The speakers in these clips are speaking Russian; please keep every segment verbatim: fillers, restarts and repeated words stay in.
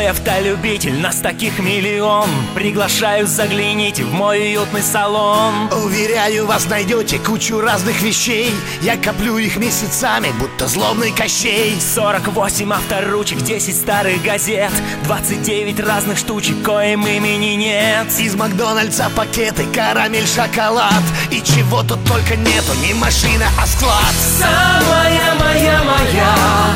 Дорогой автолюбитель, нас таких миллион. Приглашаю, загляните в мой уютный салон. Уверяю, вас найдете кучу разных вещей. Я коплю их месяцами, будто злобный Кощей. Сорок восемь авторучек, десять старых газет, двадцать девять разных штучек, коим имени нет. Из Макдональдса пакеты, карамель, шоколад. И чего тут только нету, не машина, а склад. Самая моя моя,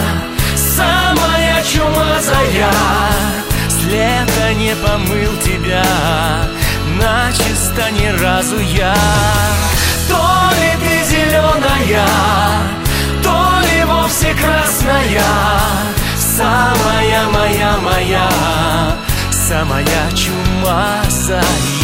самая чумазая, с лета не помыл тебя начисто ни разу я. То ли ты зеленая, то ли вовсе красная, самая моя моя, самая чумазая.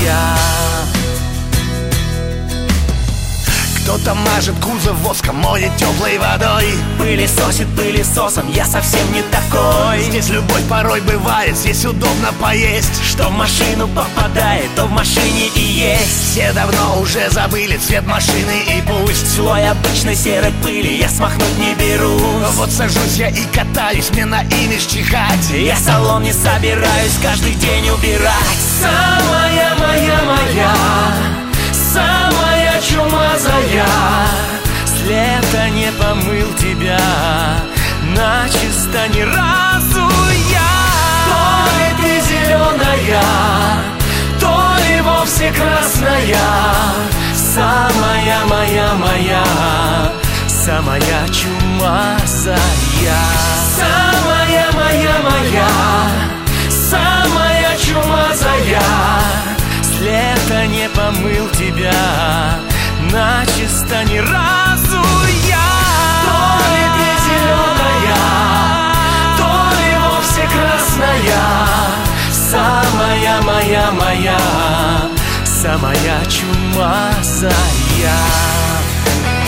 Кто-то мажет кузов воском, моет теплой водой. Пылесосит пылесосом, я совсем не такой. Здесь любовь порой бывает, здесь удобно поесть. Что в машину попадает, то в машине и есть. Все давно уже забыли цвет машины, и пусть слой обычной серой пыли я смахнуть не беру. Вот сажусь я и катаюсь, мне на имидж чихать. Я салон не собираюсь каждый день убирать. Самая моя моя, самая чумазая, с лета не помыл тебя начисто ни разу я. То ли ты зеленая, то ли вовсе красная, самая моя моя, самая чумазая. Самая моя моя, самая чумазая, с лета не помыл тебя начисто ни разу я. То ли ты зеленая, то ли вовсе красная, самая моя моя, самая чумазая.